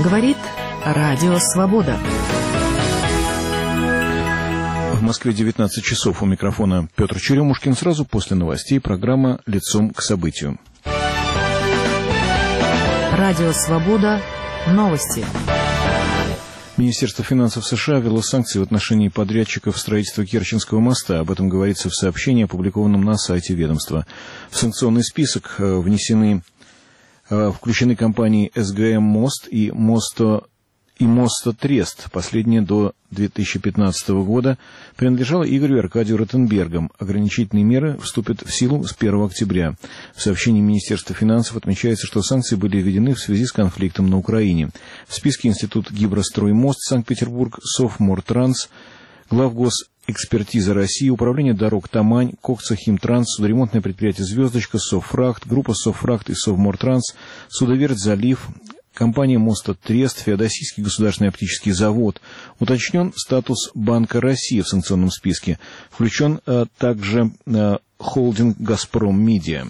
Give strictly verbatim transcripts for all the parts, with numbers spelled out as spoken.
Говорит Радио Свобода. В Москве девятнадцать часов. У микрофона Петр Черемушкин. Сразу после новостей программа «Лицом к событию». Радио Свобода. Новости. Министерство финансов США ввело санкции в отношении подрядчиков строительства Керченского моста. Об этом говорится в сообщении, опубликованном на сайте ведомства. В санкционный список внесены, включены компании эс гэ эм «Мост» и «Мосто» и «Мостотрест». Последняя до две тысячи пятнадцатого года принадлежала Игорю и Аркадию Ротенбергам. Ограничительные меры вступят в силу с первого октября. В сообщении Министерства финансов отмечается, что санкции были введены в связи с конфликтом на Украине. В списке Институт Гидростроймост, Санкт-Петербург, Совмортранс, Главгосэкспертиза России, Управление дорог Тамань, Коксахимтранс, Судоремонтное предприятие «Звездочка», Совфрахт, группа Совфрахт и Совмортранс, Судоверт «Залив», компания «Мостотрест», Феодосийский государственный оптический завод. Уточнен статус Банка России в санкционном списке. Включен а, также а, холдинг «Газпром Медиа».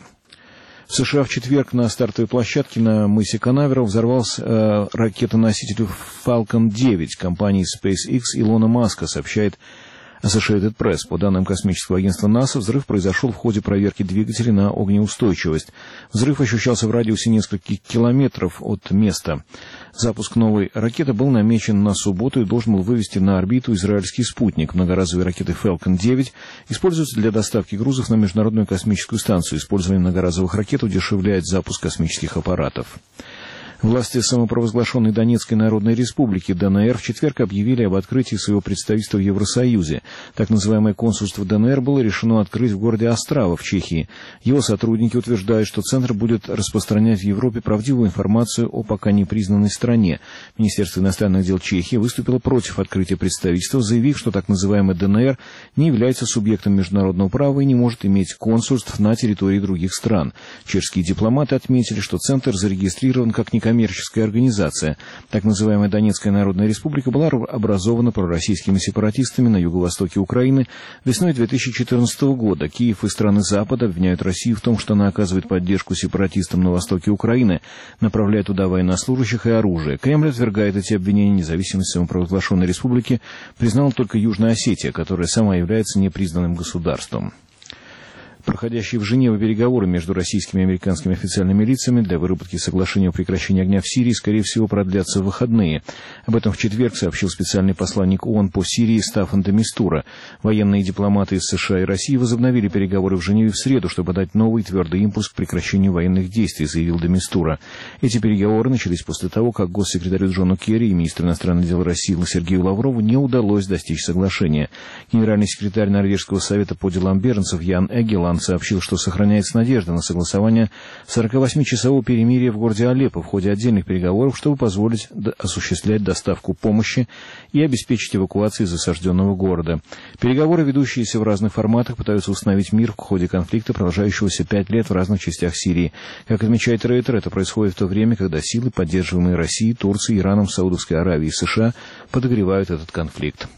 В США в четверг на стартовой площадке на мысе Канаверал взорвался а, ракетоноситель Falcon девять компании SpaceX Илона Маска, сообщает Associated Press. По данным космического агентства НАСА, взрыв произошел в ходе проверки двигателей на огнеустойчивость. Взрыв ощущался в радиусе нескольких километров от места. Запуск новой ракеты был намечен на субботу и должен был вывести на орбиту израильский спутник. Многоразовые ракеты Falcon девять используются для доставки грузов на Международную космическую станцию. Использование многоразовых ракет удешевляет запуск космических аппаратов. Власти самопровозглашенной Донецкой Народной Республики ДНР в четверг объявили об открытии своего представительства в Евросоюзе. Так называемое консульство ДНР было решено открыть в городе Острава в Чехии. Его сотрудники утверждают, что Центр будет распространять в Европе правдивую информацию о пока не признанной стране. Министерство иностранных дел Чехии выступило против открытия представительства, заявив, что так называемая ДНР не является субъектом международного права и не может иметь консульств на территории других стран. Чешские дипломаты отметили, что Центр зарегистрирован как некоммерческая коммерческая организация. Так называемая Донецкая Народная Республика была образована пророссийскими сепаратистами на юго-востоке Украины весной две тысячи четырнадцатого года. Киев и страны Запада обвиняют Россию в том, что она оказывает поддержку сепаратистам на востоке Украины, направляя туда военнослужащих и оружие. Кремль отвергает эти обвинения. Независимость самопровозглашенной республики признала только Южная Осетия, которая сама является непризнанным государством. Проходящие в Женеве переговоры между российскими и американскими официальными лицами для выработки соглашения о прекращении огня в Сирии, скорее всего, продлятся в выходные. Об этом в четверг сообщил специальный посланник ООН по Сирии Стаффан де Мистура. Военные дипломаты из США и России возобновили переговоры в Женеве в среду, чтобы дать новый твердый импульс к прекращению военных действий, заявил де Мистура. Эти переговоры начались после того, как госсекретарю Джону Керри и министру иностранных дел России Сергею Лаврову не удалось достичь соглашения. Генеральный секретарь Норвежского совета по делам беженцев Ян Эгеланд сообщил, что сохраняется надежда на согласование сорокавосьмичасового перемирия в городе Алеппо в ходе отдельных переговоров, чтобы позволить осуществлять доставку помощи и обеспечить эвакуацию из осажденного города. Переговоры, ведущиеся в разных форматах, пытаются установить мир в ходе конфликта, продолжающегося пять лет в разных частях Сирии. Как отмечает Рейтер, это происходит в то время, когда силы, поддерживаемые Россией, Турцией, Ираном, Саудовской Аравией и США, подогревают этот конфликт.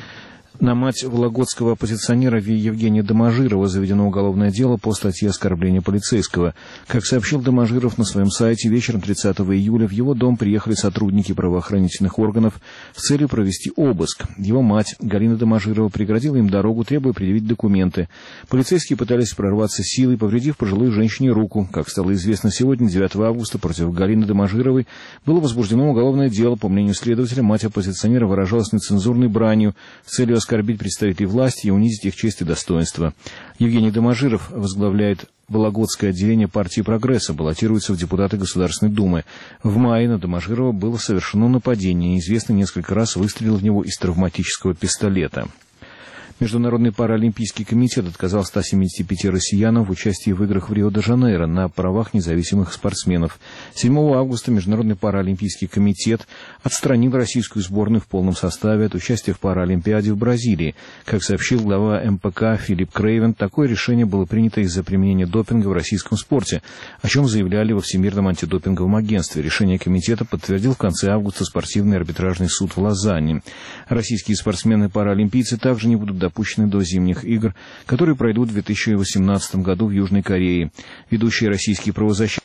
На мать вологодского оппозиционера Евгения Доможирова заведено уголовное дело по статье оскорбления полицейского. Как сообщил Доможиров на своем сайте, вечером тридцатого июля в его дом приехали сотрудники правоохранительных органов с целью провести обыск. Его мать, Галина Доможирова, преградила им дорогу, требуя предъявить документы. Полицейские пытались прорваться силой, повредив пожилой женщине руку. Как стало известно сегодня, девятого августа, против Галины Доможировой было возбуждено уголовное дело. По мнению следователя, мать оппозиционера выражалась нецензурной бранью с целью оскорбить представителей власти и унизить их честь и достоинство. Евгений Доможиров возглавляет Вологодское отделение партии «Прогресса», баллотируется в депутаты Государственной Думы. В мае на Доможирова было совершено нападение. Неизвестный несколько раз выстрелил в него из травматического пистолета. Международный паралимпийский комитет отказал ста семидесяти пяти россиянам в участии в играх в Рио-де-Жанейро на правах независимых спортсменов. седьмого августа Международный паралимпийский комитет отстранил российскую сборную в полном составе от участия в Паралимпиаде в Бразилии. Как сообщил глава эм пэ ка Филипп Крейвен, такое решение было принято из-за применения допинга в российском спорте, о чем заявляли во Всемирном антидопинговом агентстве. Решение комитета подтвердил в конце августа спортивный арбитражный суд в Лозанне. Российские спортсмены-паралимпийцы также не будут допущены до зимних игр, которые пройдут в две тысячи восемнадцатом году в Южной Корее. Ведущие российские правозащитники